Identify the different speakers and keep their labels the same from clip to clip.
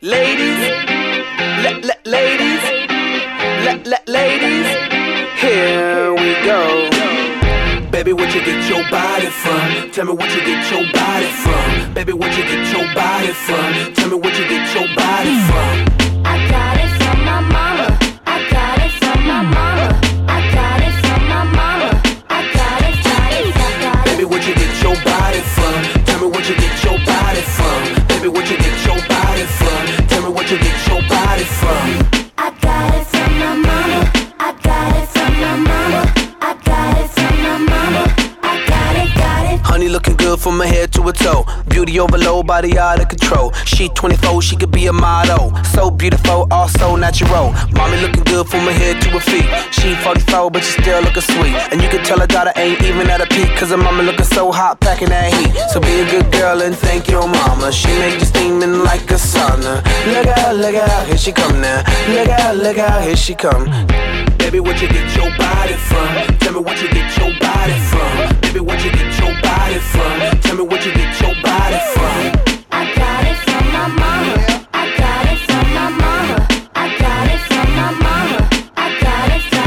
Speaker 1: Ladies, ladies, ladies, here we go. Baby, where'd you get your body from? Tell me where'd you get your body from? Baby, where'd you get your body from? Tell me where'd you get your body from?
Speaker 2: I got it from my mama. I got it from my mama. I got it from my mama. I got it.
Speaker 1: Baby, where'd you get your body from? Tell me where'd you get your body from? Baby, where'd you get your body from? Tell me where'd you get your body from?
Speaker 2: I got it from my mama. I got it from my mama. I got it from my mama. I got it.
Speaker 1: Honey looking good from her head to her toe. Beauty overload, body out of control. She 24, she could be a model. So beautiful, also natural. Mommy looking good from her head to her feet. She 44, but she still looking sweet. And you can tell her daughter ain't even at a peak, cause her mama looking so hot, packing that heat. So be a good girl and thank your mama. She make you steaming like a sauna. Look out, here she come now. Look out, here she come. Baby, where'd you get your body from? Tell me where'd you get your body from? Baby, where'd you get your body from? Tell me where'd you get your body from?
Speaker 2: I got it from my mama. I got it from my mama. I got it from my mama. I got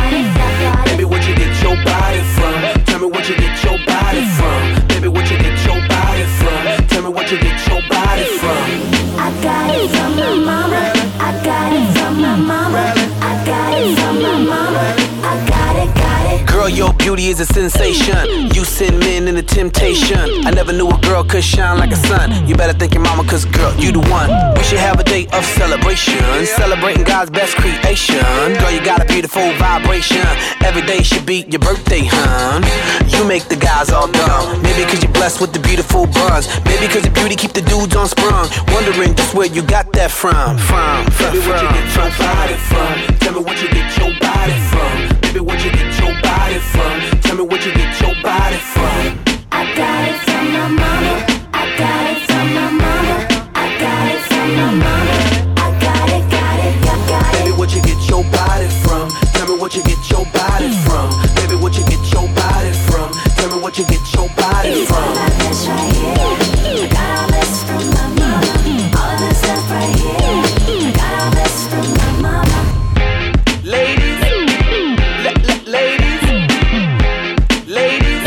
Speaker 2: it.
Speaker 1: Baby, where'd you get your body from? Tell me where'd you get your body from? Baby, where'd you get your body from? Tell me where'd you get your body from?
Speaker 2: I got it from my mama. I got it from my mama. I got it from my mama. I got it.
Speaker 1: Girl, your beauty is a sensation. You send men into temptation. I never knew a girl could shine like a sun. You better thank your mama, cause girl, you the one. We should have a day of celebration, celebrating God's best creation. Girl, you got a beautiful vibration. Every day should be your birthday, hun. You make the guys all dumb. Maybe cause you're blessed with the beautiful buns. Maybe cause your beauty keep the dudes on sprung. Wondering just where you got that from. Baby, where'd you get your body from? Tell me where'd you get your body from? Baby, where'd you get your body from? Tell me where'd you get your body from?
Speaker 2: I got it from my mama. I got it from my mama. I got it from my mama. I got it.
Speaker 1: Baby, where'd you get your body from? Tell me where'd you get your body from? Baby, where'd you get your body from? Tell me where'd you get your body from?
Speaker 2: All of this right here. I got all this from my mama. All of this stuff right here. I got all this from my mama.
Speaker 1: Ladies, ladies, ladies, ladies,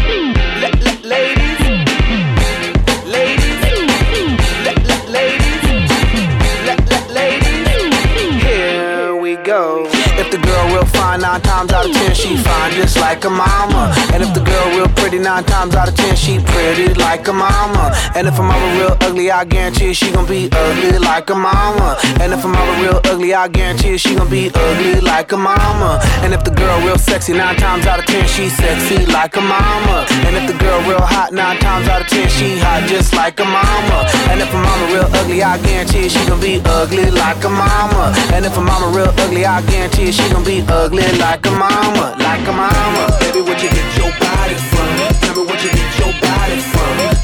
Speaker 1: ladies, here we go. If the girl real fine, 9 times out of 10 she fine just like a mama. And if the girl real pretty, 9 times out of 10 she pretty like a mama. And if her mama real ugly, I guarantee she gon' be ugly like a mama. And if her mama real ugly, I guarantee she gon' be ugly like a mama. And if the girl real sexy, 9 times out of 10 she sexy like a mama. And if the girl real hot, 9 times out of 10 she hot just like a mama. And if her mama real ugly, I guarantee she gon' be ugly like a mama. And if her mama real ugly, I guarantee she gon' be ugly like a mama, like a mama. Baby, where'd you get your body from? Tell me where'd you get your body from?